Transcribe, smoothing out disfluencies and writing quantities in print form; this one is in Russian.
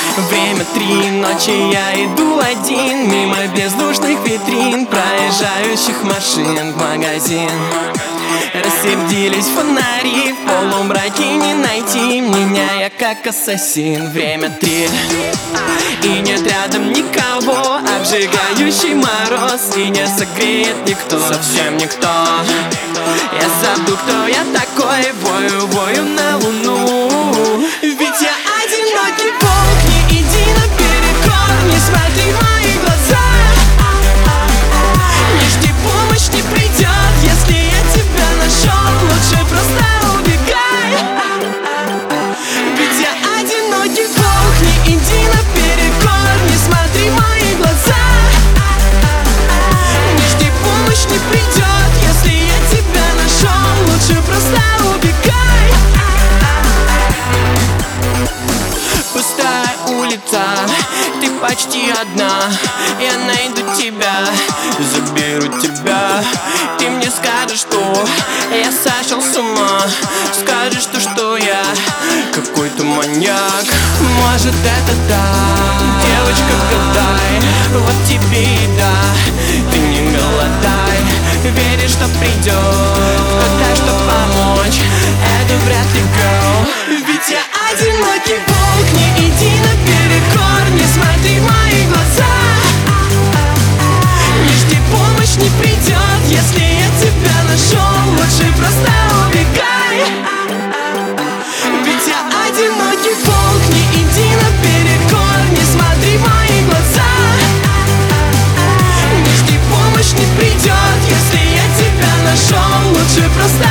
Время 3 ночи, я иду один мимо бездушных витрин, проезжающих машин в магазин. Рассердились фонари, в полумраке не найти меня, я как ассасин. Время 3, и нет рядом никого, обжигающий мороз, и не согреет никто, совсем никто. Я забыл, кто я такой, вою на луну. Ведь я одинокий волк, не иди наперекор, не смотри в мои глаза. Не жди, помощь не придет, если я тебя нашел, лучше просто убегай. Ведь я одинокий волк, не иди наперекор, не смотри в мои глаза. Не жди, помощь не придет, если я тебя нашел, лучше просто убегай. Пустая улица, ты почти одна. Я найду тебя, заберу тебя. Ты мне скажешь, что я сошел с ума, скажешь, что я какой-то маньяк. Может, это так, девочка, гадай, вот тебе еда, ты не голодай. Веришь, что придет кто-то, что помочь, это вряд ли, girl. Ведь я одинокий волк, не иди наперекор, не смотри в мои глаза. Не жди, помощь не придет, если я тебя нашел, лучше просто убегай. Ведь я одинокий волк, не иди наперекор, не смотри в мои глаза. Не жди, помощь не придет, если я тебя нашел, лучше просто